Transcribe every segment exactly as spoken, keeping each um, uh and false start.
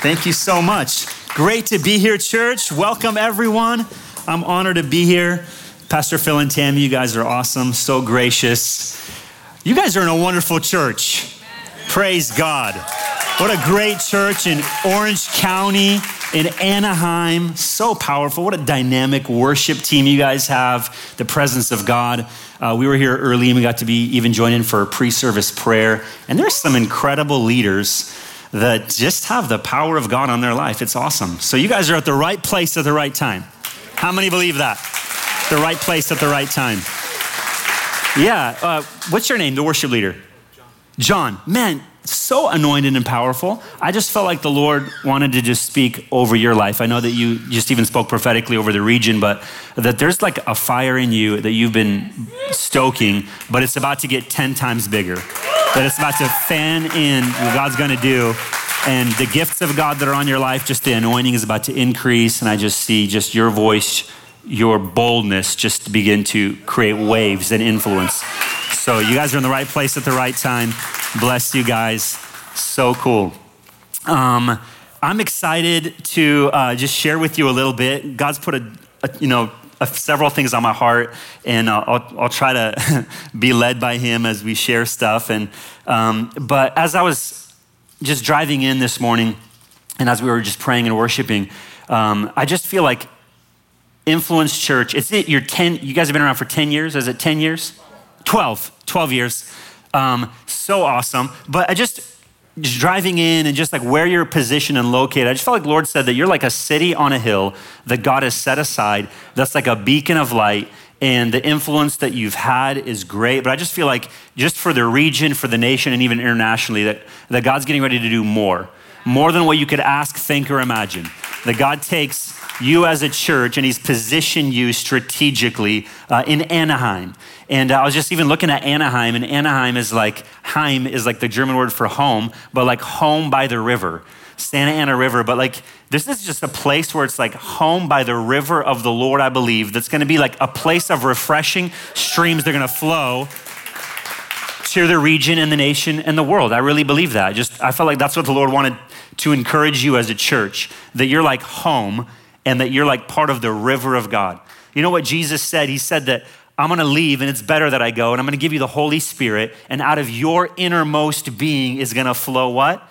Thank you so much. Great to be here, church. Welcome, everyone. I'm honored to be here. Pastor Phil and Tammy, you guys are awesome, so gracious. You guys are in a wonderful church. Praise God. What a great church in Orange County, in Anaheim. So powerful. What a dynamic worship team you guys have. The presence of God. Uh, we were here early and we got to be even joined in for a pre-service prayer. And there's some incredible leaders that just have the power of God on their life. It's awesome. So you guys are at the right place at the right time. How many believe that? The right place at the right time. Yeah. Uh, what's your name, the worship leader? John. John. Man, so anointed and powerful. I just felt like the Lord wanted to just speak over your life. I know that you just even spoke prophetically over the region, but that there's like a fire in you that you've been stoking, but it's about to get ten times bigger. That it's about to fan in what God's gonna do. And the gifts of God that are on your life, just the anointing is about to increase. And I just see just your voice, your boldness just begin to create waves and influence. So you guys are in the right place at the right time. Bless you guys. So cool. Um, I'm excited to uh, just share with you a little bit. God's put a, a you know, a, several things on my heart, and uh, I'll, I'll try to be led by Him as we share stuff. And um, but as I was just driving in this morning, and as we were just praying and worshiping, um, I just feel like Influence Church. It's it. You're ten. You guys have been around for ten years. Is it ten years? twelve. twelve years. Um, so awesome. But I just, just driving in and just like where you're positioned and located, I just felt like the Lord said that you're like a city on a hill that God has set aside. That's like a beacon of light. And the influence that you've had is great. But I just feel like just for the region, for the nation, and even internationally, that, that God's getting ready to do more. More than what you could ask, think, or imagine. That God takes you as a church and He's positioned you strategically uh, in Anaheim. And uh, I was just even looking at Anaheim, and Anaheim is like, Heim is like the German word for home, but like home by the river, Santa Ana River. But like, this is just a place where it's like home by the river of the Lord, I believe, that's gonna be like a place of refreshing streams. They're gonna flow to the region and the nation and the world. I really believe that. Just, I felt like that's what the Lord wanted to encourage you as a church, that you're like home and that you're like part of the river of God. You know what Jesus said? He said that I'm gonna leave and it's better that I go, and I'm gonna give you the Holy Spirit, and out of your innermost being is gonna flow what?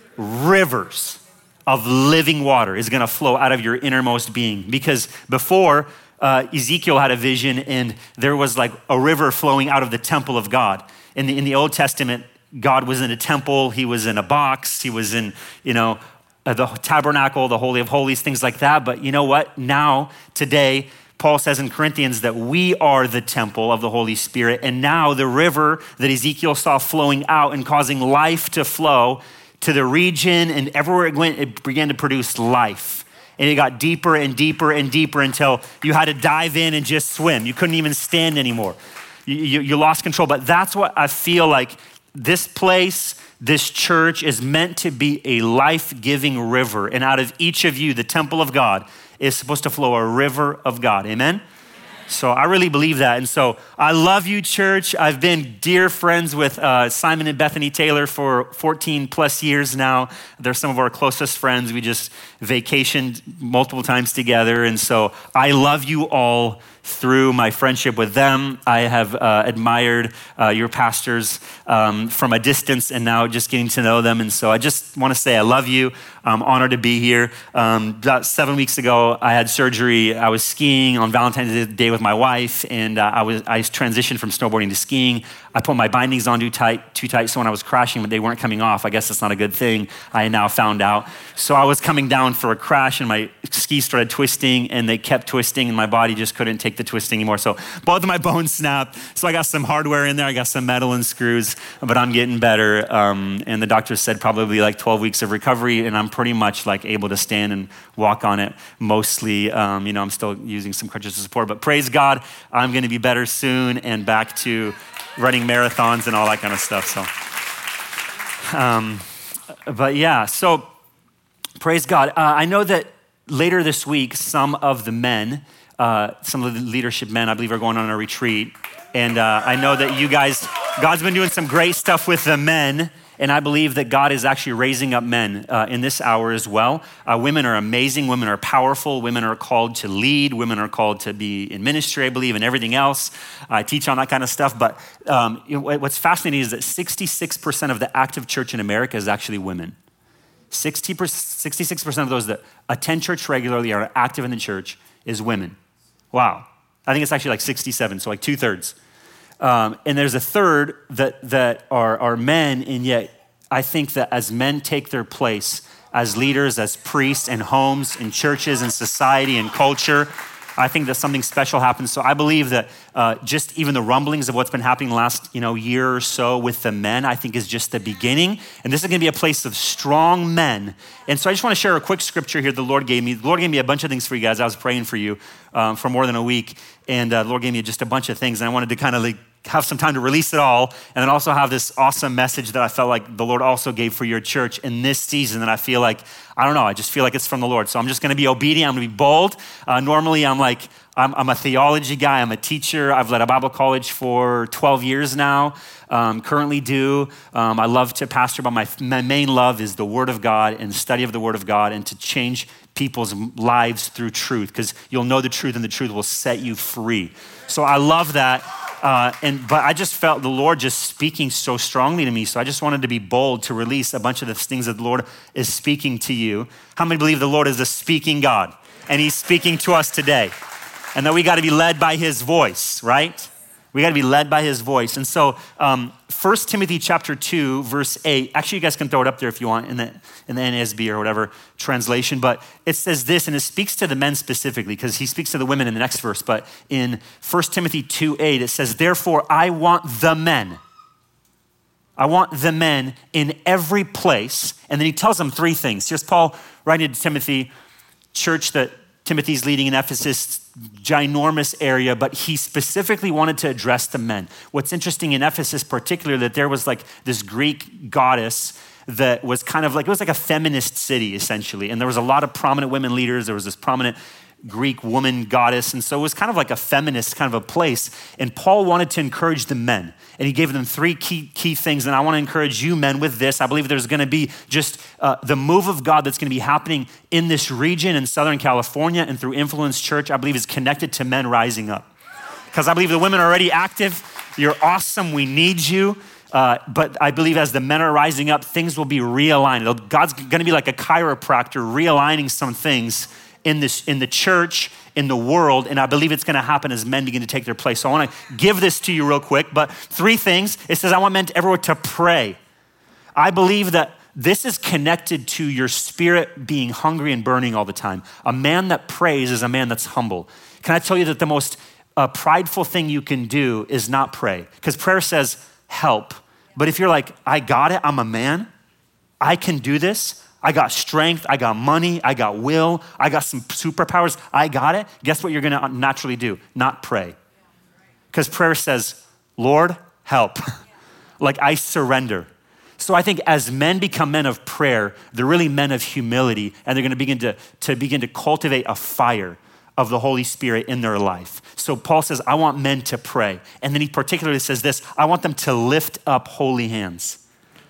Rivers of living water is gonna flow out of your innermost being. Because before, uh, Ezekiel had a vision and there was like a river flowing out of the temple of God. In the, in the Old Testament, God was in a temple, He was in a box, He was in, you know, the tabernacle, the Holy of Holies, things like that. But you know what? Now, today, Paul says in Corinthians that we are the temple of the Holy Spirit. And now the river that Ezekiel saw flowing out and causing life to flow to the region, and everywhere it went, it began to produce life. And it got deeper and deeper and deeper until you had to dive in and just swim. You couldn't even stand anymore. You, you, you lost control. But that's what I feel like this place, this church is meant to be a life-giving river. And out of each of you, the temple of God is supposed to flow a river of God. Amen? So I really believe that. And so I love you, church. I've been dear friends with uh, Simon and Bethany Taylor for fourteen plus years now. They're some of our closest friends. We just vacationed multiple times together. And so I love you all through my friendship with them. I have uh, admired uh, your pastors um, from a distance, and now just getting to know them. And so I just want to say I love you. I'm honored to be here. Um, about seven weeks ago, I had surgery. I was skiing on Valentine's Day with my wife, and uh, I was I transitioned from snowboarding to skiing. I put my bindings on too tight, too tight, so when I was crashing, but they weren't coming off. I guess that's not a good thing. I now found out. So I was coming down for a crash, and my skis started twisting, and they kept twisting, and my body just couldn't take the twist anymore. So both of my bones snapped. So I got some hardware in there. I got some metal and screws, but I'm getting better. Um, and the doctor said probably like twelve weeks of recovery, and I'm pretty much like able to stand and walk on it mostly. Um, you know, I'm still using some crutches to support, but praise God, I'm going to be better soon and back to running marathons and all that kind of stuff. So, um, but yeah, so praise God. Uh, I know that later this week, some of the men, uh, some of the leadership men, I believe, are going on a retreat. And uh, I know that you guys, God's been doing some great stuff with the men. And I believe that God is actually raising up men uh, in this hour as well. Uh, women are amazing. Women are powerful. Women are called to lead. Women are called to be in ministry, I believe, and everything else. I teach on that kind of stuff. But um, you know, what's fascinating is that sixty-six percent of the active church in America is actually women. sixty percent, sixty-six percent of those that attend church regularly are active in the church is women. Wow. I think it's actually like sixty-seven, so like two thirds. Um, and there's a third that that are, are men, and yet I think that as men take their place as leaders, as priests in homes, in churches, in society, in culture, I think that something special happens. So I believe that uh, just even the rumblings of what's been happening the last you know, year or so with the men, I think is just the beginning. And this is gonna be a place of strong men. And so I just wanna share a quick scripture here the Lord gave me. The Lord gave me a bunch of things for you guys. I was praying for you um, for more than a week. And uh, the Lord gave me just a bunch of things. And I wanted to kind of like have some time to release it all, and then also have this awesome message that I felt like the Lord also gave for your church in this season. And I feel like, I don't know, I just feel like it's from the Lord. So I'm just gonna be obedient, I'm gonna be bold. Uh, normally I'm like, I'm, I'm a theology guy, I'm a teacher. I've led a Bible college for twelve years now, um, currently do. Um, I love to pastor, but my, my main love is the Word of God and study of the Word of God and to change people's lives through truth, because you'll know the truth and the truth will set you free. So I love that. Uh, and but I just felt the Lord just speaking so strongly to me. So I just wanted to be bold to release a bunch of the things that the Lord is speaking to you. How many believe the Lord is a speaking God? And he's speaking to us today. And that we got to be led by his voice, right? We got to be led by his voice. And so um, First Timothy chapter two, verse eight, actually you guys can throw it up there if you want in the, in the N A S B or whatever translation, but it says this, and it speaks to the men specifically because he speaks to the women in the next verse. But in First Timothy two eight, it says, therefore I want the men. I want the men in every place. And then he tells them three things. Here's Paul writing to Timothy, church that Timothy's leading in Ephesus, ginormous area, but he specifically wanted to address the men. What's interesting in Ephesus particularly, that there was like this Greek goddess that was kind of like, it was like a feminist city essentially. And there was a lot of prominent women leaders. There was this prominent Greek woman goddess. And so it was kind of like a feminist kind of a place. And Paul wanted to encourage the men. And he gave them three key key things. And I want to encourage you men with this. I believe there's going to be just uh, the move of God that's going to be happening in this region in Southern California and through Influence Church, I believe is connected to men rising up. Because I believe the women are already active. You're awesome. We need you. Uh, but I believe as the men are rising up, things will be realigned. It'll, God's going to be like a chiropractor realigning some things in this, in the church, in the world, and I believe it's gonna happen as men begin to take their place. So I wanna give this to you real quick, but three things. It says, I want men everywhere to pray. I believe that this is connected to your spirit being hungry and burning all the time. A man that prays is a man that's humble. Can I tell you that the most uh, prideful thing you can do is not pray? Because prayer says help. But if you're like, I got it, I'm a man, I can do this, I got strength, I got money, I got will, I got some superpowers, I got it. Guess what you're gonna naturally do? Not pray. Because prayer says, Lord, help. Like I surrender. So I think as men become men of prayer, they're really men of humility, and they're gonna begin to, to begin to cultivate a fire of the Holy Spirit in their life. So Paul says, I want men to pray. And then he particularly says this, I want them to lift up holy hands.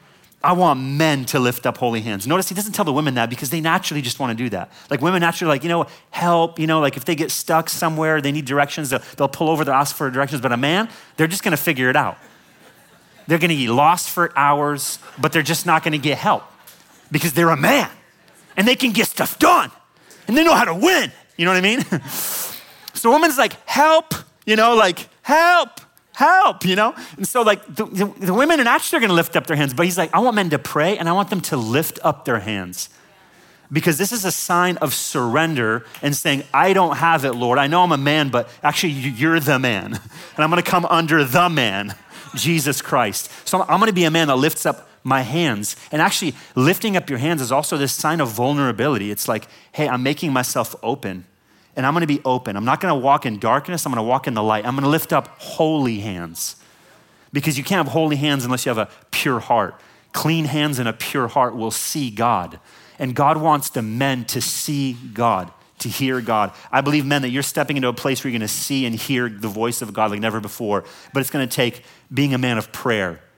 I want men to lift up holy hands. Notice he doesn't tell the women that because they naturally just want to do that. Like women naturally like, you know, help, you know, like if they get stuck somewhere, they need directions, they'll, they'll pull over, they'll ask for directions. But a man, they're just going to figure it out. They're going to get lost for hours, but they're just not going to get help because they're a man and they can get stuff done and they know how to win. You know what I mean? So a woman's like, help, you know, like help. Help, you know? And so like the, the, the women are naturally gonna lift up their hands, but he's like, I want men to pray and I want them to lift up their hands because this is a sign of surrender and saying, I don't have it, Lord. I know I'm a man, but actually you're the man. And I'm gonna come under the man, Jesus Christ. So I'm gonna be a man that lifts up my hands. And actually lifting up your hands is also this sign of vulnerability. It's like, hey, I'm making myself open. And I'm gonna be open. I'm not gonna walk in darkness, I'm gonna walk in the light. I'm gonna lift up holy hands because you can't have holy hands unless you have a pure heart. Clean hands and a pure heart will see God. And God wants the men to see God, to hear God. I believe, men, that you're stepping into a place where you're gonna see and hear the voice of God like never before, but it's gonna take being a man of prayer,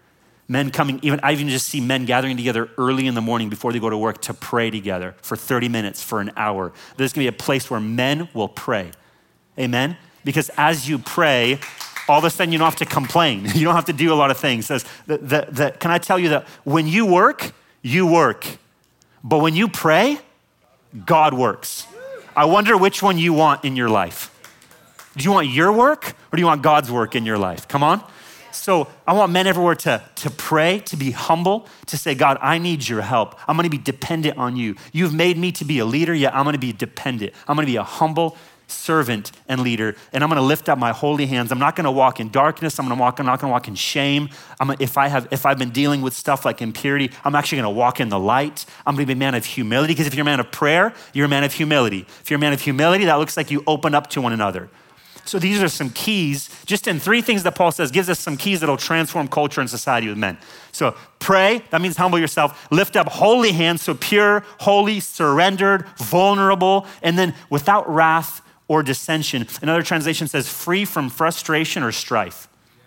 Men coming, even I even just see men gathering together early in the morning before they go to work to pray together for thirty minutes, for an hour. There's gonna be a place where men will pray. Amen? Because as you pray, all of a sudden you don't have to complain. You don't have to do a lot of things. Says that, that, that, can I tell you that when you work, you work. But when you pray, God works. I wonder which one you want in your life. Do you want your work or do you want God's work in your life? Come on. So I want men everywhere to, to pray, to be humble, to say, God, I need your help. I'm gonna be dependent on you. You've made me to be a leader, yet I'm gonna be dependent. I'm gonna be a humble servant and leader, and I'm gonna lift up my holy hands. I'm not gonna walk in darkness. I'm gonna walk, I'm not gonna walk in shame. I'm, if I have, if I've been dealing with stuff like impurity, I'm actually gonna walk in the light. I'm gonna be a man of humility, because if you're a man of prayer, you're a man of humility. If you're a man of humility, that looks like you open up to one another. So these are some keys, just in three things that Paul says, gives us some keys that'll transform culture and society with men. So pray, that means humble yourself. Lift up holy hands, so pure, holy, surrendered, vulnerable, and then without wrath or dissension. Another translation says free from frustration or strife.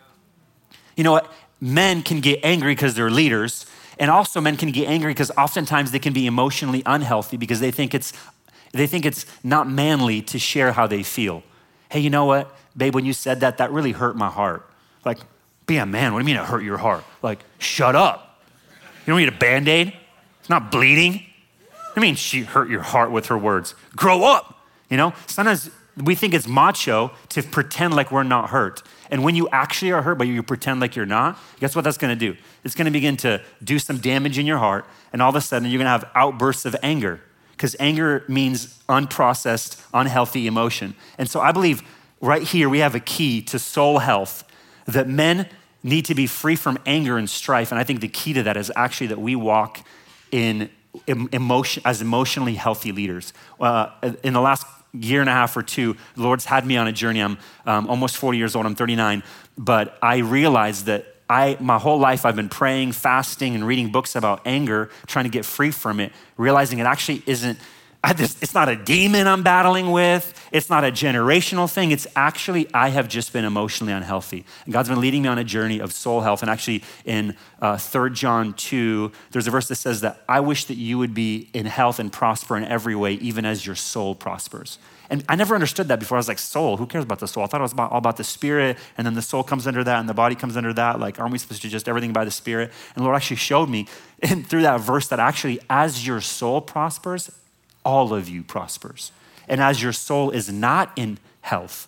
You know what? Men can get angry because they're leaders, and also men can get angry because oftentimes they can be emotionally unhealthy because they think it's they think it's not manly to share how they feel. Hey, you know what, babe, when you said that, that really hurt my heart. Like, be a man, what do you mean it hurt your heart? Like, shut up. You don't need a Band-Aid? It's not bleeding. I mean, she hurt your heart with her words. Grow up, you know? Sometimes we think it's macho to pretend like we're not hurt. And when you actually are hurt, but you pretend like you're not, guess what that's gonna do? It's gonna begin to do some damage in your heart, and all of a sudden you're gonna have outbursts of anger, because anger means unprocessed, unhealthy emotion. And so I believe right here we have a key to soul health, that men need to be free from anger and strife. And I think the key to that is actually that we walk in emotion as emotionally healthy leaders. Uh, in the last year and a half or two, the Lord's had me on a journey. I'm um, almost forty years old, I'm thirty-nine, but I realized that I, my whole life I've been praying, fasting, and reading books about anger, trying to get free from it, realizing it actually isn't, I just, it's not a demon I'm battling with. It's not a generational thing. It's actually, I have just been emotionally unhealthy. And God's been leading me on a journey of soul health. And actually in uh, Third John two, there's a verse that says that I wish that you would be in health and prosper in every way, even as your soul prospers. And I never understood that before. I was like, soul, who cares about the soul? I thought it was about, all about the spirit, and then the soul comes under that, and the body comes under that. Like, aren't we supposed to just everything by the spirit? And the Lord actually showed me and through that verse that actually as your soul prospers, all of you prospers. And as your soul is not in health,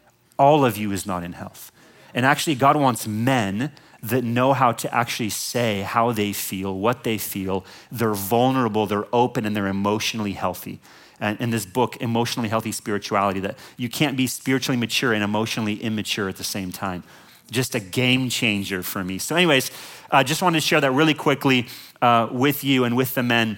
all of you is not in health. And actually God wants men that know how to actually say how they feel, what they feel. They're vulnerable, they're open, and they're emotionally healthy. And in this book, Emotionally Healthy Spirituality, that you can't be spiritually mature and emotionally immature at the same time. Just a game changer for me. So anyways, I uh, just wanted to share that really quickly uh, with you and with the men.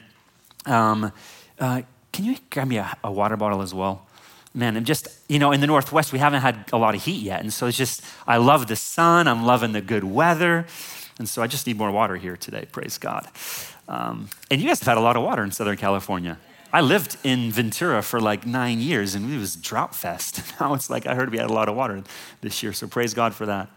Um, uh, can you grab me a, a water bottle as well? Man, I'm just, you know, in the Northwest, we haven't had a lot of heat yet. And so it's just, I love the sun. I'm loving the good weather. And so I just need more water here today, praise God. Um, and you guys have had a lot of water in Southern California. I lived in Ventura for like nine years and it was drought fest. Now it's like, I heard we had a lot of water this year. So praise God for that.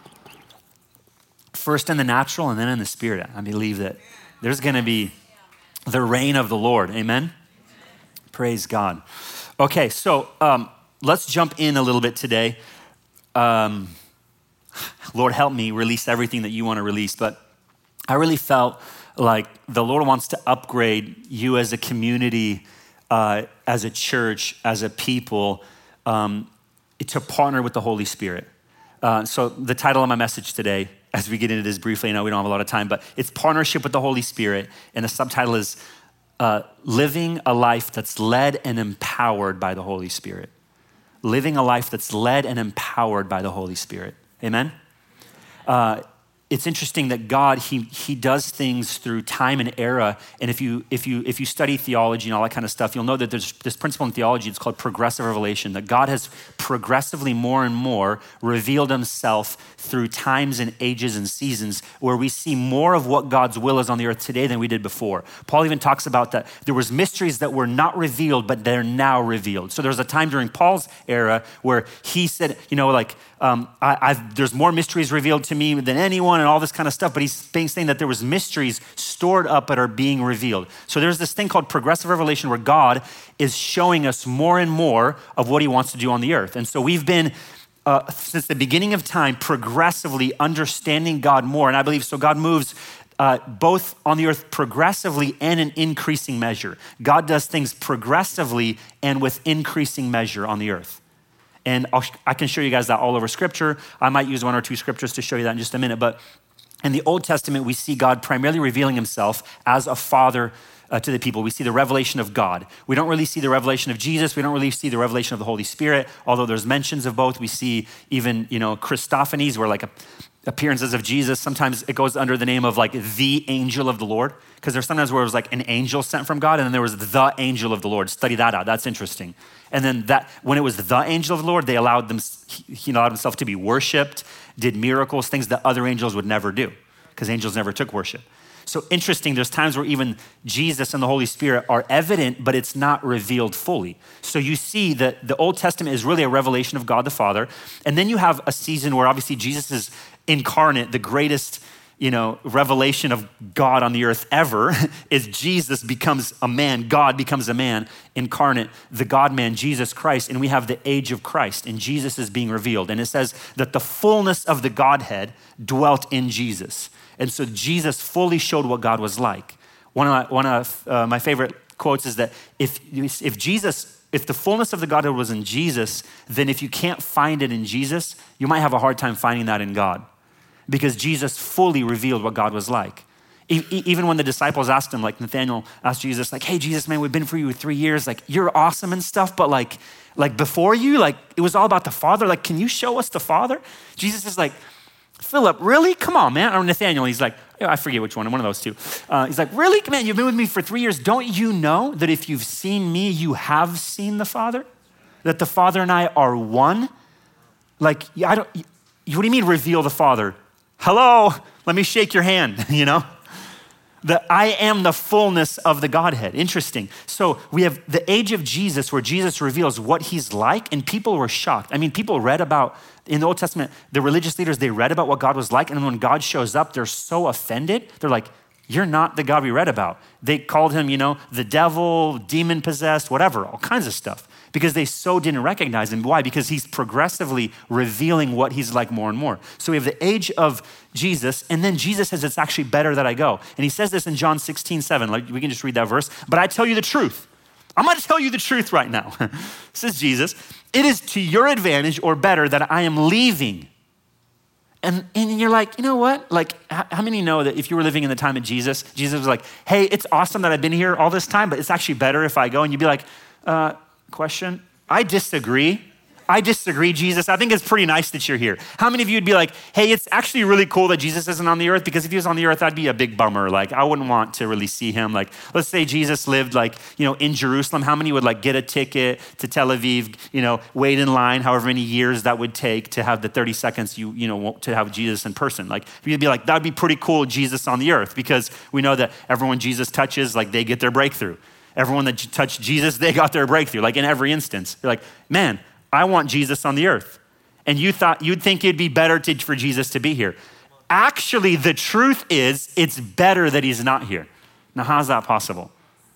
First in the natural and then in the spirit. I believe that there's gonna be the reign of the Lord, amen? Praise God. Okay, so um, let's jump in a little bit today. Um, Lord, help me release everything that you want to release. But I really felt like the Lord wants to upgrade you as a community, uh, as a church, as a people, um, to partner with the Holy Spirit. Uh, so the title of my message today, as we get into this briefly, I know we don't have a lot of time, but it's Partnership with the Holy Spirit. And the subtitle is Uh, living a life that's led and empowered by the Holy Spirit. Living a life that's led and empowered by the Holy Spirit. Amen? Uh, it's interesting that God, he, he does things through time and era. And if you, if you, if you study theology and all that kind of stuff, you'll know that there's this principle in theology, it's called progressive revelation, that God has progressively more and more revealed himself through times and ages and seasons, where we see more of what God's will is on the earth today than we did before. Paul even talks about that there was mysteries that were not revealed, but they're now revealed. So there was a time during Paul's era where he said, you know, like um, I, I've, there's more mysteries revealed to me than anyone and all this kind of stuff. But he's saying that there was mysteries stored up that are being revealed. So there's this thing called progressive revelation where God is showing us more and more of what he wants to do on the earth. And so we've been, uh, since the beginning of time, progressively understanding God more. And I believe so God moves Uh, both on the earth progressively and in increasing measure. God does things progressively and with increasing measure on the earth. And I'll, I can show you guys that all over scripture. I might use one or two scriptures to show you that in just a minute. But in the Old Testament, we see God primarily revealing himself as a father uh, to the people. We see the revelation of God. We don't really see the revelation of Jesus. We don't really see the revelation of the Holy Spirit, although there's mentions of both. We see even, you know, Christophanies, where like a appearances of Jesus. Sometimes it goes under the name of like the angel of the Lord, because there's sometimes where it was like an angel sent from God, and then there was the angel of the Lord. Study that out. That's interesting. And then that when it was the angel of the Lord, they allowed them, he allowed himself to be worshiped, did miracles, things that other angels would never do, because angels never took worship. So interesting, there's times where even Jesus and the Holy Spirit are evident, but it's not revealed fully. So you see that the Old Testament is really a revelation of God the Father. And then you have a season where obviously Jesus is incarnate, the greatest, you know, revelation of God on the earth ever is Jesus becomes a man, God becomes a man, incarnate, the God-man, Jesus Christ, and we have the age of Christ, and Jesus is being revealed. And it says that the fullness of the Godhead dwelt in Jesus. And so Jesus fully showed what God was like. One of my, one of, uh, my favorite quotes is that if, if Jesus, if the fullness of the Godhead was in Jesus, then if you can't find it in Jesus, you might have a hard time finding that in God, because Jesus fully revealed what God was like. E- even when the disciples asked him, like Nathanael asked Jesus, like, hey, Jesus, man, we've been for you three years. Like, you're awesome and stuff, but like, like before you, like it was all about the Father. Like, can you show us the Father? Jesus is like, Philip, really? Come on, man. Or Nathanael, he's like, I forget which one, one of those two. Uh, he's like, really? Man, you've been with me for three years. Don't you know that if you've seen me, you have seen the Father? That the Father and I are one? Like, I don't, what do you mean reveal the Father? Hello, let me shake your hand, you know? That I am the fullness of the Godhead. Interesting. So we have the age of Jesus where Jesus reveals what he's like, and people were shocked. I mean, people read about, in the Old Testament, the religious leaders, they read about what God was like, and when God shows up, they're so offended. They're like, you're not the God we read about. They called him, you know, the devil, demon possessed, whatever, all kinds of stuff, because they so didn't recognize him. Why? Because he's progressively revealing what he's like more and more. So we have the age of Jesus, and then Jesus says, it's actually better that I go. And he says this in John sixteen, seven. Like, we can just read that verse. But I tell you the truth. I'm gonna tell you the truth right now. Says Jesus, it is to your advantage or better that I am leaving. And, and you're like, you know what? Like, how many know that if you were living in the time of Jesus, Jesus was like, hey, it's awesome that I've been here all this time, but it's actually better if I go. And you'd be like, uh, question? I disagree. I disagree, Jesus. I think it's pretty nice that you're here. How many of you would be like, hey, it's actually really cool that Jesus isn't on the earth, because if he was on the earth, that'd be a big bummer. Like, I wouldn't want to really see him. Like, let's say Jesus lived like, you know, in Jerusalem. How many would like get a ticket to Tel Aviv, you know, wait in line, however many years that would take to have the thirty seconds you, you know, to have Jesus in person? Like, you'd be like, that'd be pretty cool, Jesus on the earth, because we know that everyone Jesus touches, like they get their breakthrough. Everyone that touched Jesus, they got their breakthrough, like in every instance. You're like, man, I want Jesus on the earth. And you thought, you'd think it'd be better to, for Jesus to be here. Actually, the truth is, it's better that he's not here. Now, how's that possible?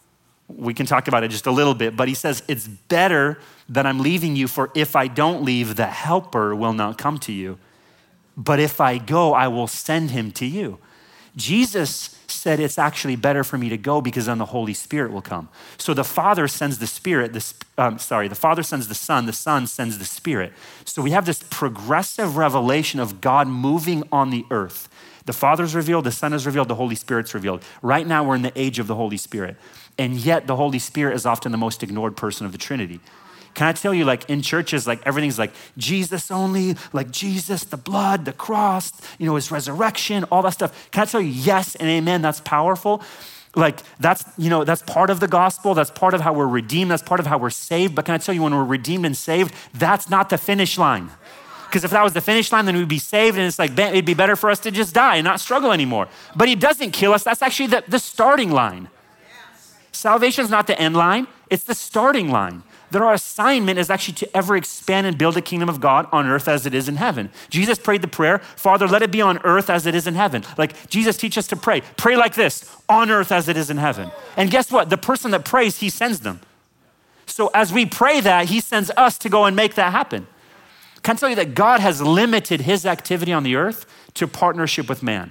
We can talk about it just a little bit, but he says, it's better that I'm leaving you, for if I don't leave, the helper will not come to you. But if I go, I will send him to you. Jesus said it's actually better for me to go, because then the Holy Spirit will come. So the Father sends the Spirit, the, um, sorry, the Father sends the Son, the Son sends the Spirit. So we have this progressive revelation of God moving on the earth. The Father's revealed, the Son is revealed, the Holy Spirit's revealed. Right now we're in the age of the Holy Spirit. And yet the Holy Spirit is often the most ignored person of the Trinity. Can I tell you, like in churches, like everything's like Jesus only, like Jesus, the blood, the cross, you know, his resurrection, all that stuff. Can I tell you, yes and amen, that's powerful. Like that's, you know, that's part of the gospel. That's part of how we're redeemed. That's part of how we're saved. But can I tell you, when we're redeemed and saved, that's not the finish line. Because if that was the finish line, then we'd be saved, and it's like, it'd be better for us to just die and not struggle anymore. But he doesn't kill us. That's actually the, the starting line. Salvation's not the end line. It's the starting line. that our assignment is actually to ever expand and build the kingdom of God on earth as it is in heaven. Jesus prayed the prayer, Father, let it be on earth as it is in heaven. Like Jesus teaches us to pray. Pray like this, on earth as it is in heaven. And guess what? The person that prays, he sends them. So as we pray that, he sends us to go and make that happen. Can I tell you that God has limited his activity on the earth to partnership with man?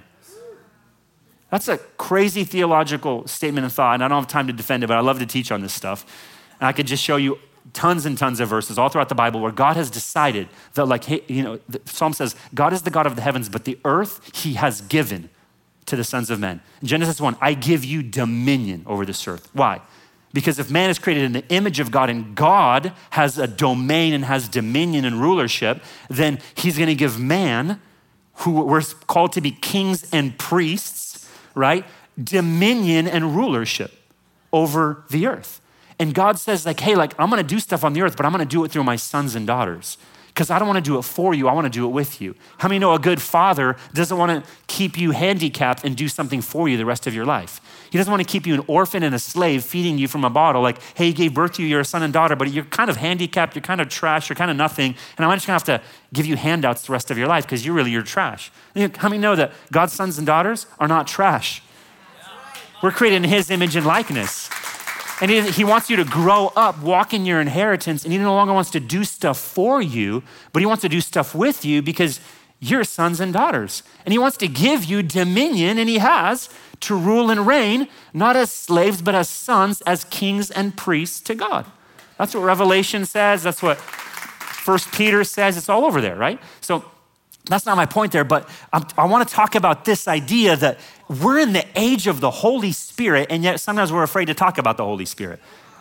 That's a crazy theological statement and thought, and I don't have time to defend it, but I love to teach on this stuff. And I could just show you tons and tons of verses all throughout the Bible where God has decided that, like, hey, you know, the Psalm says, God is the God of the heavens, but the earth he has given to the sons of men. In Genesis one, I give you dominion over this earth. Why? Because if man is created in the image of God and God has a domain and has dominion and rulership, then he's gonna give man, who we're called to be kings and priests, right? Dominion and rulership over the earth. And God says like, hey, like I'm gonna do stuff on the earth, but I'm gonna do it through my sons and daughters because I don't wanna do it for you, I wanna do it with you. How many know a good father doesn't wanna keep you handicapped and do something for you the rest of your life? He doesn't wanna keep you an orphan and a slave feeding you from a bottle like, hey, he gave birth to you, you're a son and daughter, but you're kind of handicapped, you're kind of trash, you're kind of nothing, and I'm just gonna have to give you handouts the rest of your life because you're really, you're trash. How many know that God's sons and daughters are not trash? We're created in his image and likeness. And he, he wants you to grow up, walk in your inheritance, and he no longer wants to do stuff for you, but he wants to do stuff with you because you're sons and daughters. And he wants to give you dominion, and he has, to rule and reign, not as slaves, but as sons, as kings and priests to God. That's what Revelation says. That's what First Peter says. It's all over there, right? So that's not my point there, but I'm, I want to talk about this idea that we're in the age of the Holy Spirit, and yet sometimes we're afraid to talk about the Holy Spirit.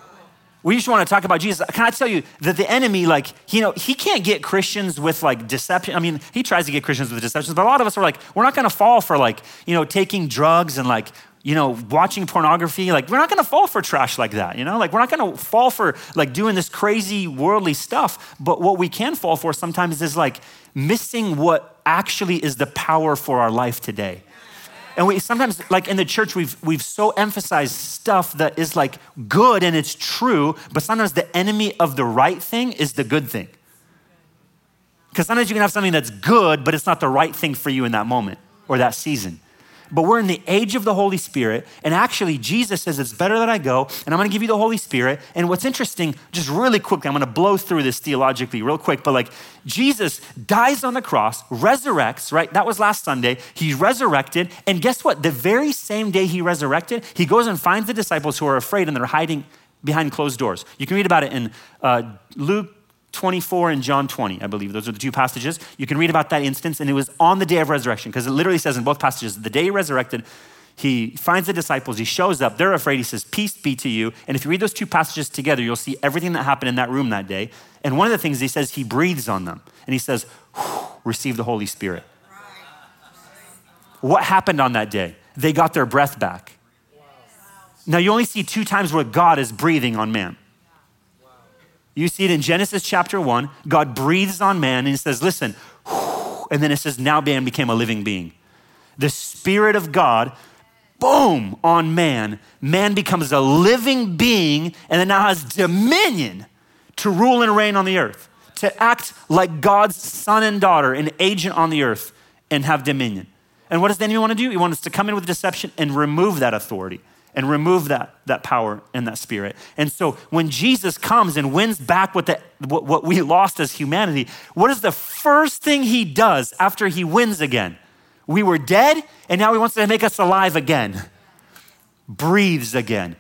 We just want to talk about Jesus. Can I tell you that the enemy, like, you know, he can't get Christians with like deception. I mean, he tries to get Christians with deceptions, but a lot of us are like, we're not going to fall for like, you know, taking drugs and like, you know, watching pornography. Like, we're not going to fall for trash like that, you know? Like, we're not going to fall for like doing this crazy worldly stuff. But what we can fall for sometimes is like missing what actually is the power for our life today. And we sometimes, like in the church, we've we've so emphasized stuff that is like good and it's true, but sometimes the enemy of the right thing is the good thing. Because sometimes you can have something that's good, but it's not the right thing for you in that moment or that season. But we're in the age of the Holy Spirit, and actually Jesus says it's better that I go, and I'm gonna give you the Holy Spirit. And what's interesting, just really quickly, I'm gonna blow through this theologically real quick, but like Jesus dies on the cross, resurrects, right? That was last Sunday. He resurrected, and guess what? The very same day he resurrected, he goes and finds the disciples who are afraid and they're hiding behind closed doors. You can read about it in uh, Luke twenty-four and John twenty, I believe. Those are the two passages. You can read about that instance, and it was on the day of resurrection, because it literally says in both passages, the day he resurrected, he finds the disciples, he shows up, they're afraid, he says, peace be to you. And if you read those two passages together, you'll see everything that happened in that room that day. And one of the things he says, he breathes on them, and he says, receive the Holy Spirit. What happened on that day? They got their breath back. Now you only see two times where God is breathing on man. You see it in Genesis chapter one, God breathes on man and he says, listen, and then it says, now man became a living being. The Spirit of God, boom, on man. Man becomes a living being and then now has dominion to rule and reign on the earth, to act like God's son and daughter, an agent on the earth and have dominion. And what does the enemy want to do? He wants us to come in with deception and remove that authority and remove that, that power and that spirit. And so when Jesus comes and wins back what, the, what, what we lost as humanity, what is the first thing he does after he wins again? We were dead, and now he wants to make us alive again. Breathes again.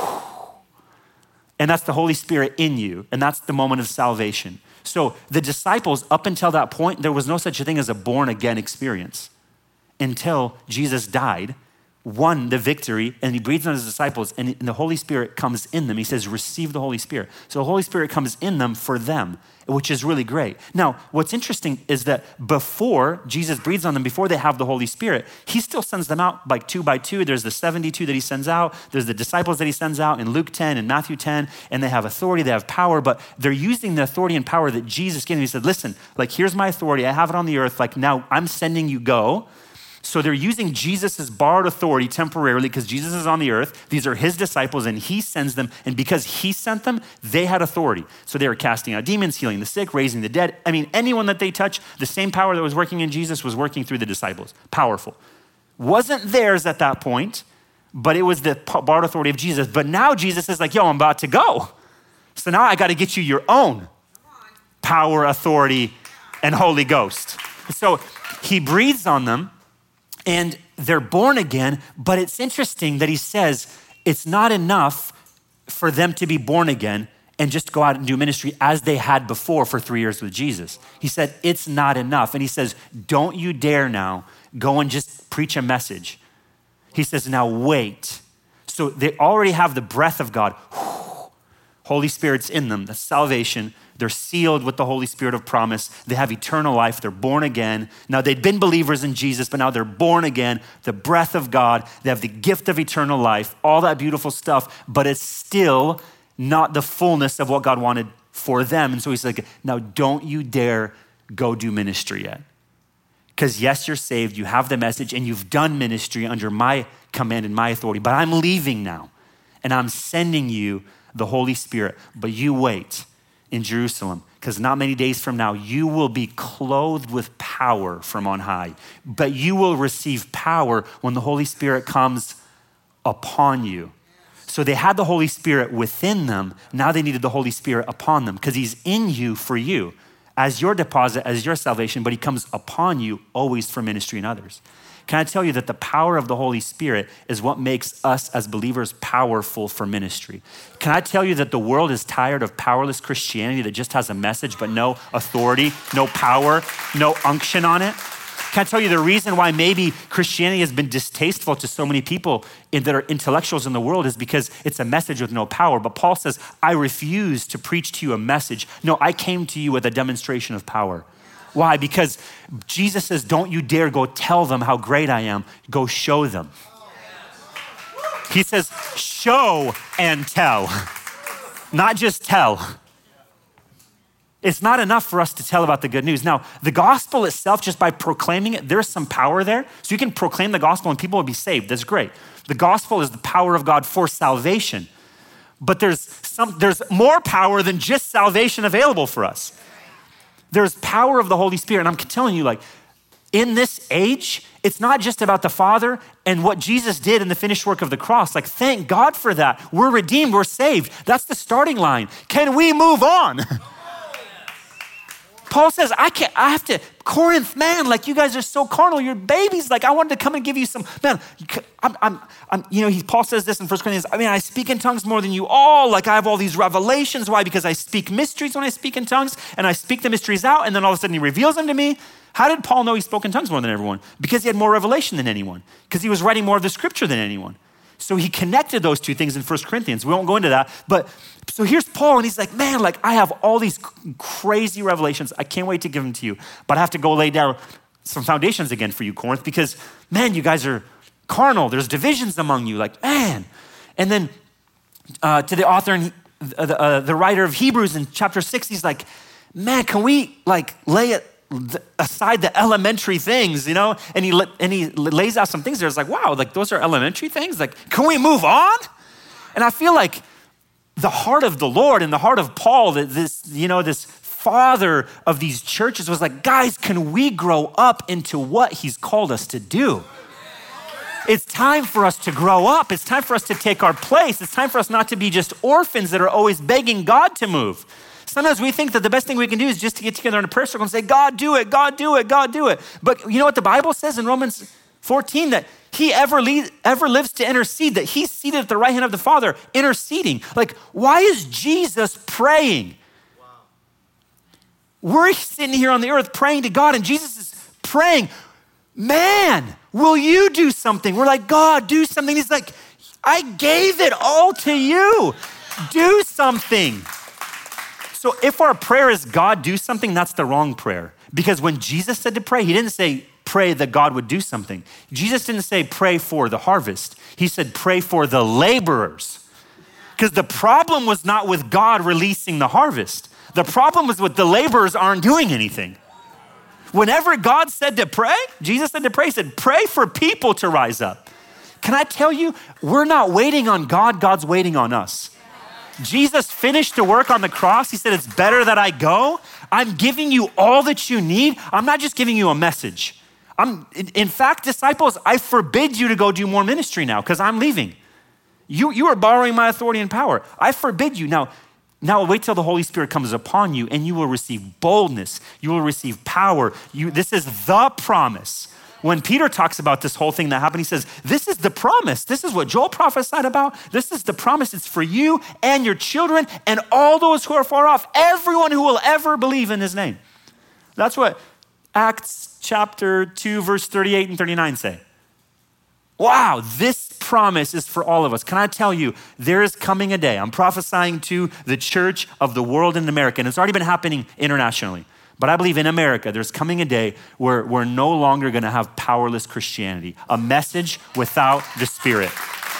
And that's the Holy Spirit in you, and that's the moment of salvation. So the disciples, up until that point, there was no such a thing as a born again experience until Jesus died, won the victory, and he breathes on his disciples, and the Holy Spirit comes in them. He says, receive the Holy Spirit. So the Holy Spirit comes in them for them, which is really great. Now, what's interesting is that before Jesus breathes on them, before they have the Holy Spirit, he still sends them out like two by two. There's the seventy-two that he sends out. There's the disciples that he sends out in Luke ten and Matthew ten, and they have authority, they have power, but they're using the authority and power that Jesus gave them. He said, listen, like, here's my authority. I have it on the earth. Like, now I'm sending you go. So they're using Jesus' borrowed authority temporarily because Jesus is on the earth. These are his disciples and he sends them. And because he sent them, they had authority. So they were casting out demons, healing the sick, raising the dead. I mean, anyone that they touch, the same power that was working in Jesus was working through the disciples. Powerful. Wasn't theirs at that point, but it was the borrowed authority of Jesus. But now Jesus is like, yo, I'm about to go. So now I got to get you your own power, authority, and Holy Ghost. So he breathes on them and they're born again, but it's interesting that he says it's not enough for them to be born again and just go out and do ministry as they had before for three years with Jesus. He said, it's not enough. And he says, don't you dare now go and just preach a message. He says, now wait. So they already have the breath of God. Holy Spirit's in them, the salvation. They're sealed with the Holy Spirit of promise. They have eternal life. They're born again. Now they'd been believers in Jesus, but now they're born again. The breath of God. They have the gift of eternal life, all that beautiful stuff, but it's still not the fullness of what God wanted for them. And so he's like, now don't you dare go do ministry yet. Because yes, you're saved, you have the message, and you've done ministry under my command and my authority, but I'm leaving now, and I'm sending you the Holy Spirit, but you wait in Jerusalem, because not many days from now, you will be clothed with power from on high, but you will receive power when the Holy Spirit comes upon you. So they had the Holy Spirit within them. Now they needed the Holy Spirit upon them because he's in you for you as your deposit, as your salvation, but he comes upon you always for ministry and others. Can I tell you that the power of the Holy Spirit is what makes us as believers powerful for ministry? Can I tell you that the world is tired of powerless Christianity that just has a message but no authority, no power, no unction on it? Can I tell you the reason why maybe Christianity has been distasteful to so many people in, that are intellectuals in the world is because it's a message with no power. But Paul says, I refuse to preach to you a message. No, I came to you with a demonstration of power. Why? Because Jesus says, don't you dare go tell them how great I am. Go show them. He says, show and tell, not just tell. It's not enough for us to tell about the good news. Now, the gospel itself, just by proclaiming it, there's some power there. So you can proclaim the gospel and people will be saved. That's great. The gospel is the power of God for salvation. But there's some, there's more power than just salvation available for us. There's power of the Holy Spirit. And I'm telling you, like, in this age, it's not just about the Father and what Jesus did in the finished work of the cross. Like, thank God for that. We're redeemed, we're saved. That's the starting line. Can we move on? Paul says, I can't, I have to, Corinth, man, like you guys are so carnal, you're babies. Like I wanted to come and give you some, man, I'm, I'm, I'm you know, he, Paul says this in First Corinthians, I mean, I speak in tongues more than you all. Like I have all these revelations. Why? Because I speak mysteries when I speak in tongues and I speak the mysteries out and then all of a sudden he reveals them to me. How did Paul know he spoke in tongues more than everyone? Because he had more revelation than anyone. Because he was writing more of the scripture than anyone. So he connected those two things in First Corinthians. We won't go into that. But so here's Paul and he's like, man, like I have all these crazy revelations. I can't wait to give them to you. But I have to go lay down some foundations again for you, Corinth, because man, you guys are carnal. There's divisions among you, like man. And then uh, to the author and uh, the, uh, the writer of Hebrews in chapter six, he's like, man, can we like lay it aside the elementary things, you know? And he and he lays out some things there. It's like, wow, like those are elementary things. Like, can we move on? And I feel like the heart of the Lord and the heart of Paul, that this, you know, this father of these churches was like, guys, can we grow up into what he's called us to do? It's time for us to grow up. It's time for us to take our place. It's time for us not to be just orphans that are always begging God to move. Sometimes we think that the best thing we can do is just to get together in a prayer circle and say, God, do it, God, do it, God, do it. But you know what the Bible says in Romans fourteen? That he ever, lead, ever lives to intercede, that he's seated at the right hand of the Father, interceding. Like, why is Jesus praying? Wow. We're sitting here on the earth praying to God, and Jesus is praying, man, will you do something? We're like, God, do something. He's like, I gave it all to you. Do something. So if our prayer is God, do something, that's the wrong prayer. Because when Jesus said to pray, he didn't say pray that God would do something. Jesus didn't say pray for the harvest. He said pray for the laborers. Because the problem was not with God releasing the harvest. The problem was with the laborers aren't doing anything. Whenever God said to pray, Jesus said to pray, he said, pray for people to rise up. Can I tell you, we're not waiting on God, God's waiting on us. Jesus finished the work on the cross. He said, it's better that I go. I'm giving you all that you need. I'm not just giving you a message. I'm, in fact, disciples, I forbid you to go do more ministry now because I'm leaving. You, you are borrowing my authority and power. I forbid you. Now, now wait till the Holy Spirit comes upon you and you will receive boldness. You will receive power. You, this is the promise. When Peter talks about this whole thing that happened, he says, this is the promise. This is what Joel prophesied about. This is the promise. It's for you and your children and all those who are far off, everyone who will ever believe in his name. That's what Acts chapter two, verse thirty-eight and thirty-nine say. Wow, this promise is for all of us. Can I tell you, there is coming a day. I'm prophesying to the church of the world in America, and it's already been happening internationally. But I believe in America, there's coming a day where we're no longer gonna have powerless Christianity, a message without the Spirit.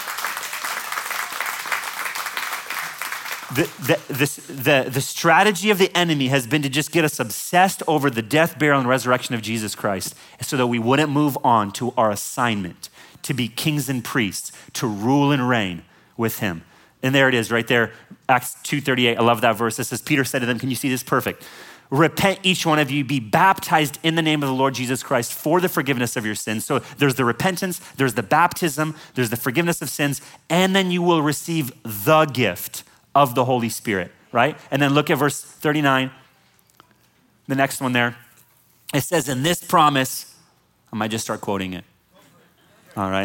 The, the, this, the, the strategy of the enemy has been to just get us obsessed over the death, burial, and resurrection of Jesus Christ so that we wouldn't move on to our assignment, to be kings and priests, to rule and reign with him. And there it is right there, Acts two thirty-eight. I love that verse. It says, Peter said to them, can you see this? Perfect. Repent, each one of you, be baptized in the name of the Lord Jesus Christ for the forgiveness of your sins. So there's the repentance, there's the baptism, there's the forgiveness of sins, and then you will receive the gift of the Holy Spirit, right? And then look at verse thirty-nine, the next one there. It says, in this promise, I might just start quoting it. All right.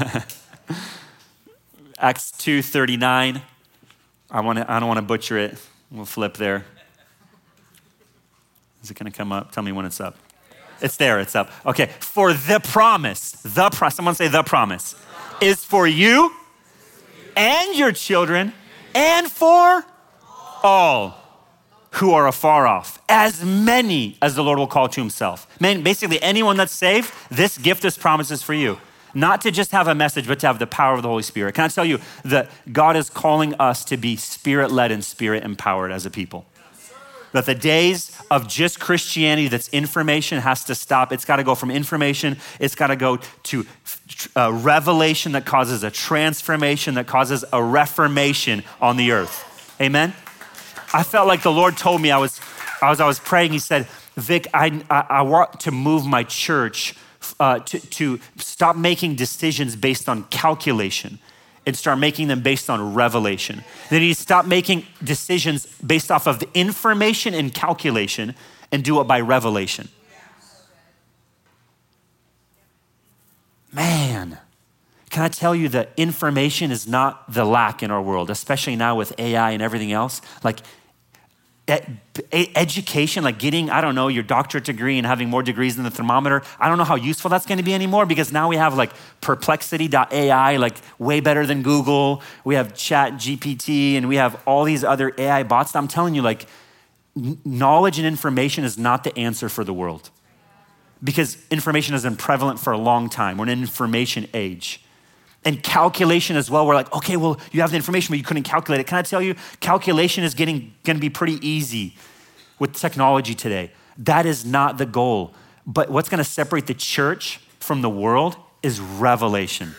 Acts two thirty-nine. I want to. I don't want to butcher it. We'll flip there. Is it going to come up? Tell me when it's up. It's there. It's up. Okay. For the promise, the promise. Someone say the promise is for you and your children and for all who are afar off, as many as the Lord will call to himself. Man, basically anyone that's saved, this gift, this promise is for you. Not to just have a message, but to have the power of the Holy Spirit. Can I tell you that God is calling us to be spirit-led and spirit-empowered as a people? That the days of just Christianity that's information has to stop. It's got to go from information. It's got to go to a revelation that causes a transformation, that causes a reformation on the earth. Amen? I felt like the Lord told me, I was, I was, I was praying, he said, Vic, I, I, I want to move my church uh, to, to stop making decisions based on calculation and start making them based on revelation. Then you stop making decisions based off of the information and calculation and do it by revelation. Man, can I tell you that information is not the lack in our world, especially now with A I and everything else. Like education, like getting, I don't know, your doctorate degree and having more degrees than the thermometer. I don't know how useful that's going to be anymore because now we have like perplexity dot A I, like way better than Google. We have Chat G P T and we have all these other A I bots. I'm telling you, like knowledge and information is not the answer for the world because information has been prevalent for a long time. We're in an information age. And calculation as well. We're like, okay, well, you have the information, but you couldn't calculate it. Can I tell you, calculation is getting going to be pretty easy with technology today. That is not the goal. But what's going to separate the church from the world is revelation.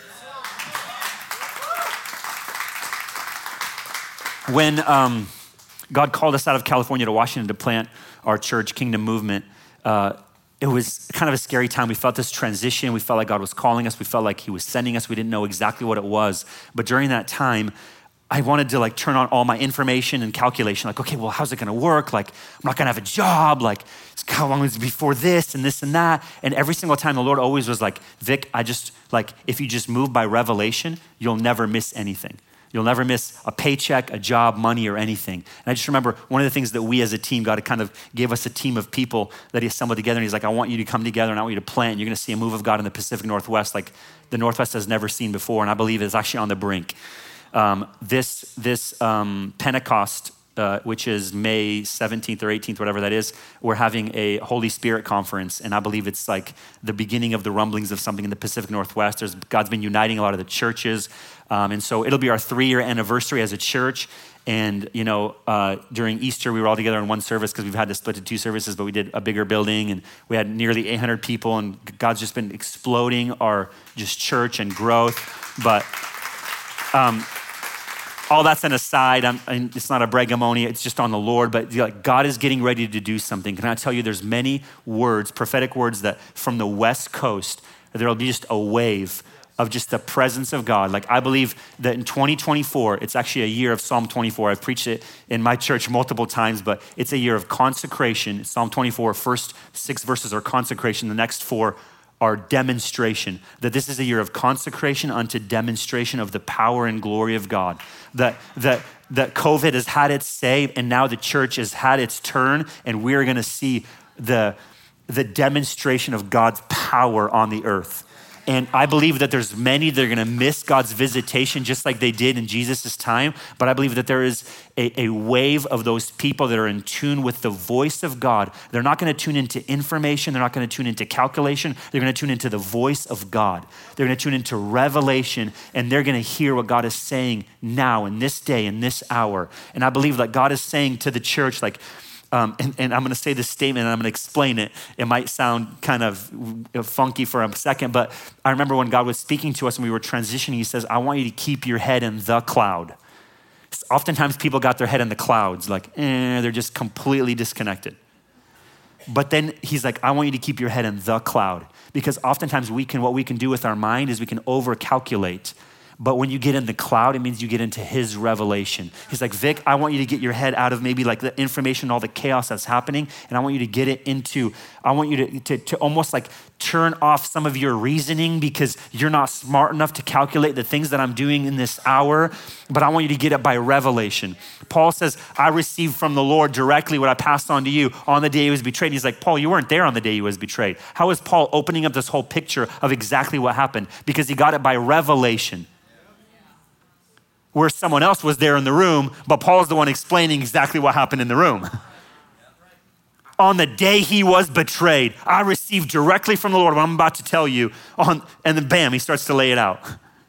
When um, God called us out of California to Washington to plant our church, Kingdom Movement, uh, it was kind of a scary time. We felt this transition. We felt like God was calling us. We felt like he was sending us. We didn't know exactly what it was. But during that time, I wanted to like turn on all my information and calculation. Like, okay, well, how's it gonna work? Like, I'm not gonna have a job. Like, how long is it before this and this and that? And every single time the Lord always was like, Vic, I just, like, if you just move by revelation, you'll never miss anything. You'll never miss a paycheck, a job, money, or anything. And I just remember one of the things that we as a team, God kind of gave us a team of people that he assembled together. And he's like, I want you to come together and I want you to plant. You're going to see a move of God in the Pacific Northwest like the Northwest has never seen before. And I believe it's actually on the brink. Um, this this um, Pentecost uh, which is May seventeenth or eighteenth, whatever that is, we're having a Holy Spirit conference. And I believe it's like the beginning of the rumblings of something in the Pacific Northwest. There's, God's been uniting a lot of the churches. Um, and so it'll be our three-year anniversary as a church. And, you know, uh, during Easter, we were all together in one service because we've had to split to two services, but we did a bigger building and we had nearly eight hundred people, and God's just been exploding our just church and growth. But um, all that's an aside. I'm, and it's not a bragamony. It's just on the Lord. But like, God is getting ready to do something. Can I tell you, there's many words, prophetic words that from the West Coast, there'll be just a wave of just the presence of God. Like I believe that in twenty twenty-four, it's actually a year of Psalm twenty-four. I've preached it in my church multiple times, but it's a year of consecration. Psalm twenty-four, first six verses are consecration. The next four are demonstration. That this is a year of consecration unto demonstration of the power and glory of God. That, that, that COVID has had its say, and now the church has had its turn, and we're gonna see the, the demonstration of God's power on the earth. And I believe that there's many that are gonna miss God's visitation just like they did in Jesus' time. But I believe that there is a, a wave of those people that are in tune with the voice of God. They're not gonna tune into information. They're not gonna tune into calculation. They're gonna tune into the voice of God. They're gonna tune into revelation, and they're gonna hear what God is saying now in this day, in this hour. And I believe that God is saying to the church, like, Um, and, and I'm gonna say this statement and I'm gonna explain it. It might sound kind of funky for a second, but I remember when God was speaking to us and we were transitioning, he says, I want you to keep your head in the cloud. Oftentimes people got their head in the clouds, like, eh, they're just completely disconnected. But then he's like, I want you to keep your head in the cloud, because oftentimes we can, what we can do with our mind is we can over calculate. But when you get in the cloud, it means you get into his revelation. He's like, Vic, I want you to get your head out of maybe like the information, all the chaos that's happening. And I want you to get it into, I want you to, to, to almost like turn off some of your reasoning because you're not smart enough to calculate the things that I'm doing in this hour. But I want you to get it by revelation. Paul says, I received from the Lord directly what I passed on to you on the day he was betrayed. And he's like, Paul, you weren't there on the day he was betrayed. How is Paul opening up this whole picture of exactly what happened? Because he got it by revelation. Where someone else was there in the room, but Paul's the one explaining exactly what happened in the room. On the day he was betrayed, I received directly from the Lord what I'm about to tell you. On, and then bam, he starts to lay it out,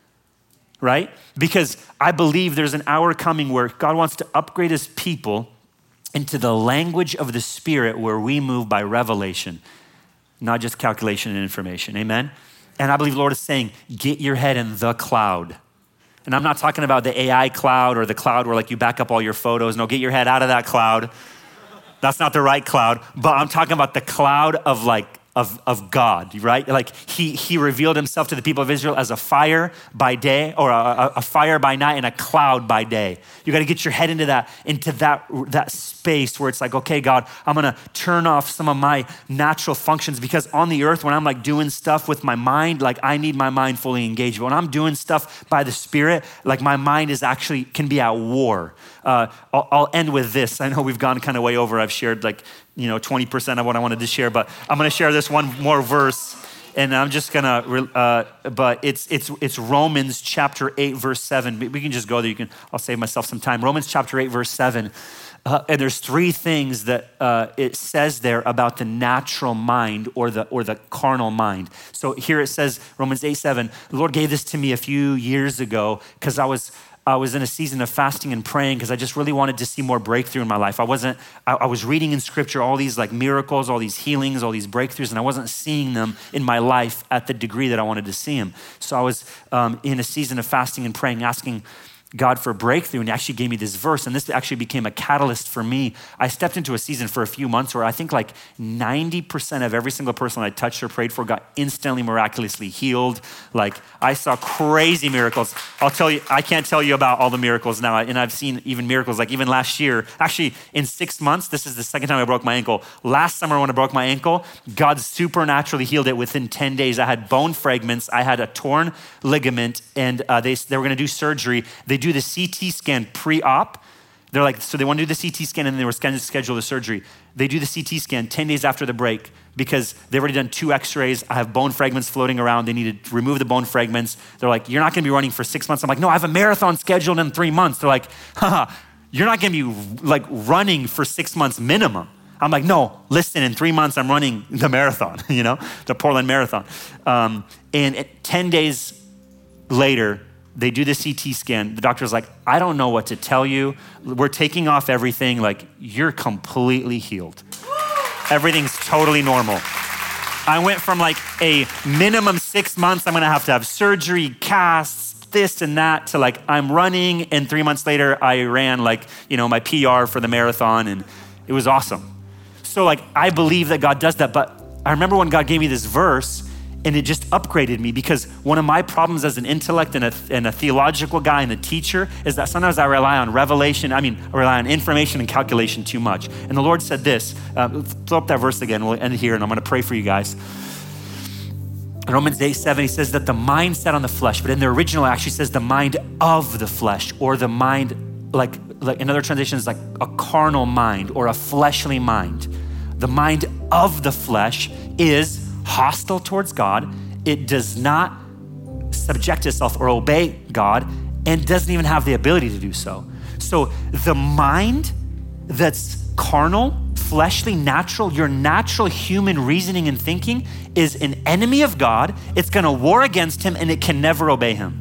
right? Because I believe there's an hour coming where God wants to upgrade his people into the language of the Spirit, where we move by revelation, not just calculation and information, amen? And I believe the Lord is saying, get your head in the cloud. And I'm not talking about the A I cloud or the cloud where like you back up all your photos. No, get your head out of that cloud. That's not the right cloud. But I'm talking about the cloud of like, of, of God, right? Like he, he revealed himself to the people of Israel as a fire by day, or a, a fire by night and a cloud by day. You got to get your head into that, into that, that space where it's like, okay, God, I'm going to turn off some of my natural functions, because on the earth, when I'm like doing stuff with my mind, like I need my mind fully engaged. But when I'm doing stuff by the Spirit, like my mind is actually, can be at war. Uh, I'll, I'll end with this. I know we've gone kind of way over. I've shared like, you know, twenty percent of what I wanted to share, but I'm going to share this one more verse, and I'm just going to, uh, but it's it's it's Romans chapter eight, verse seven. We can just go there. You can, I'll save myself some time. Romans chapter eight, verse seven. Uh, and there's three things that uh, it says there about the natural mind or the or the carnal mind. So here it says, Romans eight, seven, the Lord gave this to me a few years ago because I was I was in a season of fasting and praying because I just really wanted to see more breakthrough in my life. I wasn't, I, I was reading in scripture all these like miracles, all these healings, all these breakthroughs, and I wasn't seeing them in my life at the degree that I wanted to see them. So I was um, in a season of fasting and praying, asking God for breakthrough, and he actually gave me this verse, and this actually became a catalyst for me. I stepped into a season for a few months where I think like ninety percent of every single person I touched or prayed for got instantly miraculously healed. Like I saw crazy miracles. I'll tell you, I can't tell you about all the miracles now, and I've seen even miracles like even last year. Actually, in six months, this is the second time I broke my ankle. Last summer when I broke my ankle, God supernaturally healed it within ten days. I had bone fragments, I had a torn ligament, and uh, they, they were gonna do surgery. They do the C T scan pre-op. They're like, so they want to do the C T scan and they were scheduled to schedule the surgery. They do the C T scan ten days after the break because they've already done two x-rays. I have bone fragments floating around. They need to remove the bone fragments. They're like, you're not going to be running for six months. I'm like, no, I have a marathon scheduled in three months. They're like, haha, you're not gonna be like running for six months minimum. I'm like, no, listen, in three months, I'm running the marathon, you know, the Portland Marathon. Um, and at ten days later, they do the C T scan. The doctor's like, I don't know what to tell you. We're taking off everything. Like, you're completely healed. Everything's totally normal. I went from like a minimum six months, I'm gonna have to have surgery, casts, this and that, to like, I'm running, and three months later, I ran like, you know, my P R for the marathon, and it was awesome. So like, I believe that God does that, but I remember when God gave me this verse, and it just upgraded me, because one of my problems as an intellect and a, and a theological guy and a teacher is that sometimes I rely on revelation, I mean, I rely on information and calculation too much. And the Lord said this, uh, throw up that verse again, we'll end here, and I'm gonna pray for you guys. In Romans eight seven, he says that the mind set on the flesh, but in the original it actually says the mind of the flesh, or the mind, like, like in other translations, like a carnal mind or a fleshly mind. The mind of the flesh is hostile towards God. It does not subject itself or obey God, and doesn't even have the ability to do so. So the mind that's carnal, fleshly, natural, your natural human reasoning and thinking is an enemy of God. It's gonna war against him, and it can never obey him.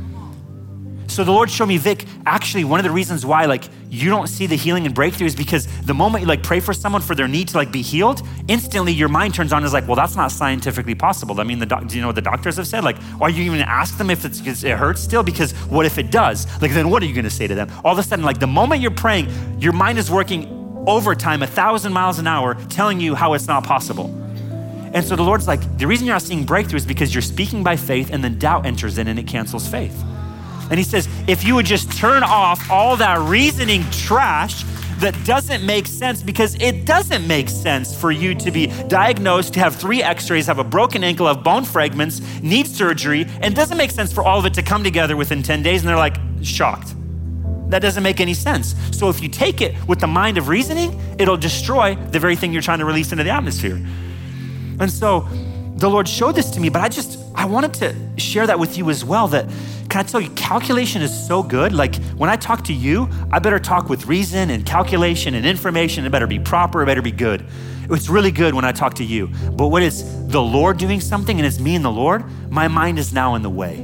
So the Lord showed me, Vic, actually one of the reasons why like you don't see the healing and breakthrough is because the moment you like pray for someone for their need to like be healed, instantly your mind turns on and is like, well, that's not scientifically possible. I mean, the doc- do you know what the doctors have said? Like, are you even ask them if it's, it hurts still? Because what if it does? Like, then what are you gonna say to them? All of a sudden, like the moment you're praying, your mind is working overtime, a thousand miles an hour, telling you how it's not possible. And so the Lord's like, the reason you're not seeing breakthrough is because you're speaking by faith, and then doubt enters in and it cancels faith. And he says, if you would just turn off all that reasoning trash that doesn't make sense, because it doesn't make sense for you to be diagnosed, to have three x-rays, have a broken ankle, have bone fragments, need surgery, and it doesn't make sense for all of it to come together within ten days, and they're like shocked. That doesn't make any sense. So if you take it with the mind of reasoning, it'll destroy the very thing you're trying to release into the atmosphere. And so the Lord showed this to me, but I just, I wanted to share that with you as well, that, can I tell you, calculation is so good. Like when I talk to you, I better talk with reason and calculation and information. It better be proper, it better be good. It's really good when I talk to you. But when it's the Lord doing something and it's me and the Lord, my mind is now in the way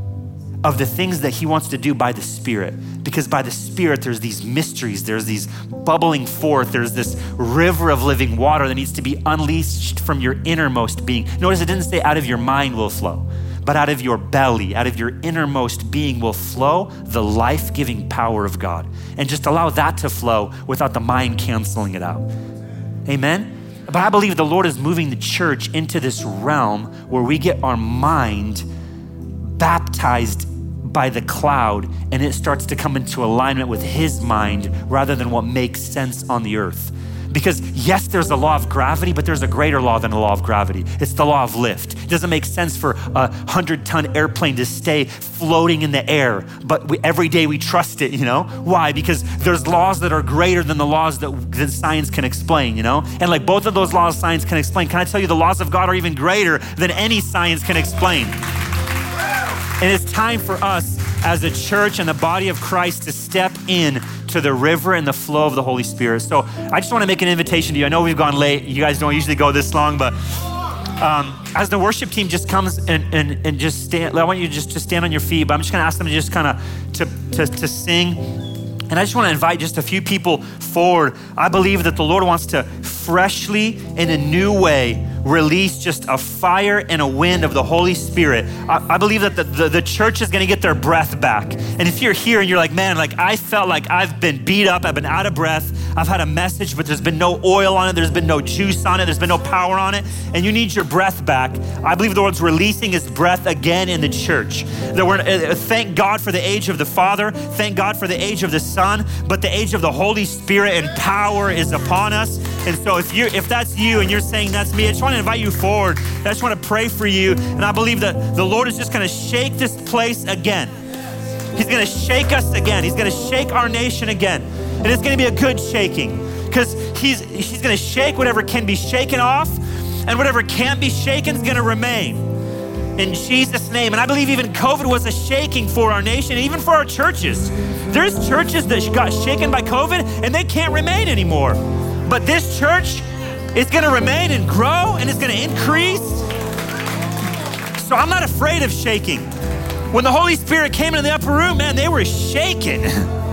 of the things that he wants to do by the Spirit. Because by the Spirit, there's these mysteries, there's these bubbling forth, there's this river of living water that needs to be unleashed from your innermost being. Notice it didn't say out of your mind will flow, but out of your belly, out of your innermost being will flow the life-giving power of God. And just allow that to flow without the mind canceling it out. Amen? But I believe the Lord is moving the church into this realm where we get our mind baptized by the cloud, and it starts to come into alignment with his mind rather than what makes sense on the earth. Because yes, there's a law of gravity, but there's a greater law than a law of gravity. It's the law of lift. It doesn't make sense for a hundred ton airplane to stay floating in the air, but we, every day we trust it, you know? Why? Because there's laws that are greater than the laws that, that science can explain, you know? And like both of those laws science can explain, can I tell you the laws of God are even greater than any science can explain? And it's time for us as a church and the body of Christ to step in to the river and the flow of the Holy Spirit. So I just want to make an invitation to you. I know we've gone late. You guys don't usually go this long, but um, as the worship team just comes and, and, and just stand, I want you just to stand on your feet, but I'm just going to ask them to just kind of to, to, to sing. And I just want to invite just a few people forward. I believe that the Lord wants to freshly, in a new way, release just a fire and a wind of the Holy Spirit. I, I believe that the, the, the church is gonna get their breath back. And if you're here and you're like, man, like I felt like I've been beat up, I've been out of breath, I've had a message, but there's been no oil on it, there's been no juice on it, there's been no power on it, and you need your breath back. I believe the Lord's releasing his breath again in the church. That we're, uh, thank God for the age of the Father, thank God for the age of the Son, but the age of the Holy Spirit and power is upon us. And so if you're, if that's you and you're saying that's me, I just want to invite you forward. I just want to pray for you. And I believe that the Lord is just going to shake this place again. He's going to shake us again. He's going to shake our nation again. And it's going to be a good shaking, because he's, he's going to shake whatever can be shaken off, and whatever can't be shaken is going to remain. in Jesus' name. And I believe even COVID was a shaking for our nation, even for our churches. There's churches that got shaken by COVID and they can't remain anymore. But this church is gonna remain and grow and it's gonna increase. So I'm not afraid of shaking. When the Holy Spirit came into the upper room, man, they were shaking.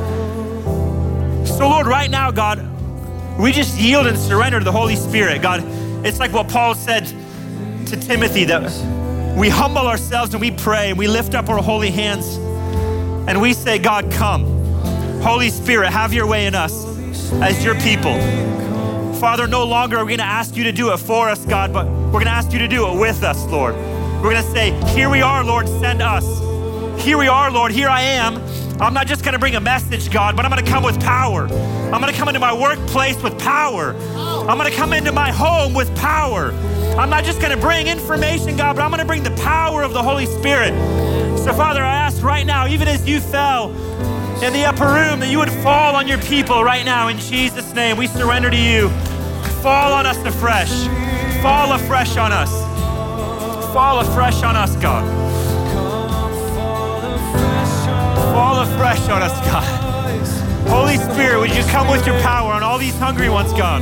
So Lord, right now, God, we just yield and surrender to the Holy Spirit. God, it's like what Paul said to Timothy, that we humble ourselves and we pray and we lift up our holy hands and we say, God, come. Holy Spirit, have your way in us as your people. Father, no longer are we gonna ask you to do it for us, God, but we're gonna ask you to do it with us, Lord. We're gonna say, here we are, Lord, send us. Here we are, Lord, here I am. I'm not just gonna bring a message, God, but I'm gonna come with power. I'm gonna come into my workplace with power. I'm gonna come into my home with power. I'm not just gonna bring information, God, but I'm gonna bring the power of the Holy Spirit. So Father, I ask right now, even as you fell in the upper room, that you would fall on your people right now in Jesus' name. We surrender to you. Fall on us afresh. Fall afresh on us. Fall afresh on us, God. Fall afresh on us, God. Holy Spirit, would you come with your power on all these hungry ones, God?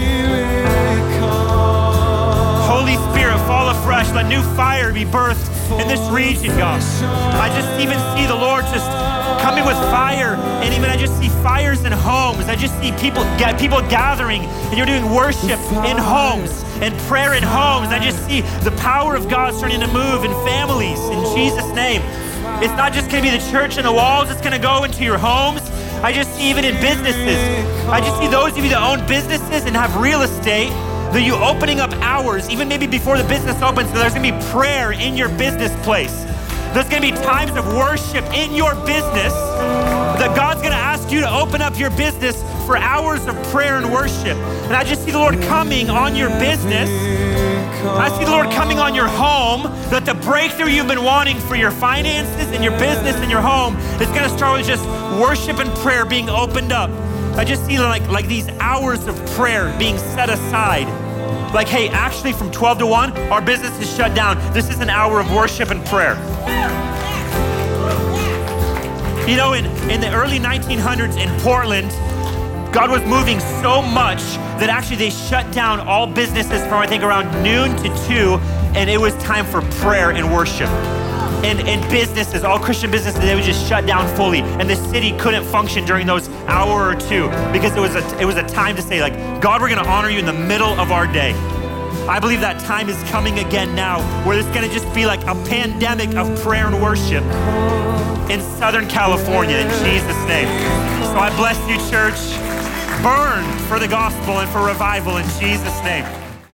Holy Spirit, fall afresh. Let new fire be birthed in this region, God. I just even see the Lord just coming with fire, and even I just see fires in homes. I just see people get people gathering, and you're doing worship in homes and prayer in homes. I just see the power of God starting to move in families in Jesus' name. It's not just gonna be the church and the walls, it's gonna go into your homes. I just see even in businesses. I just see those of you that own businesses and have real estate, that you opening up hours, even maybe before the business opens, so there's gonna be prayer in your business place. There's gonna be times of worship in your business that God's gonna ask you to open up your business for hours of prayer and worship. And I just see the Lord coming on your business. I see the Lord coming on your home, that the breakthrough you've been wanting for your finances and your business and your home is gonna start with just worship and prayer being opened up. I just see like, like these hours of prayer being set aside. Like, hey, actually from twelve to one, our business is shut down. This is an hour of worship and prayer. You know, in, in the early nineteen hundreds in Portland, God was moving so much that actually they shut down all businesses from I think around noon to two, and it was time for prayer and worship. And, and businesses, all Christian businesses, they would just shut down fully, and the city couldn't function during those hour or two because it was a, it was a time to say, like, God, we're gonna honor you in the middle of our day. I believe that time is coming again now, where it's gonna just be like a pandemic of prayer and worship in Southern California, in Jesus' name. So I bless you, church. Burn for the gospel and for revival in Jesus' name.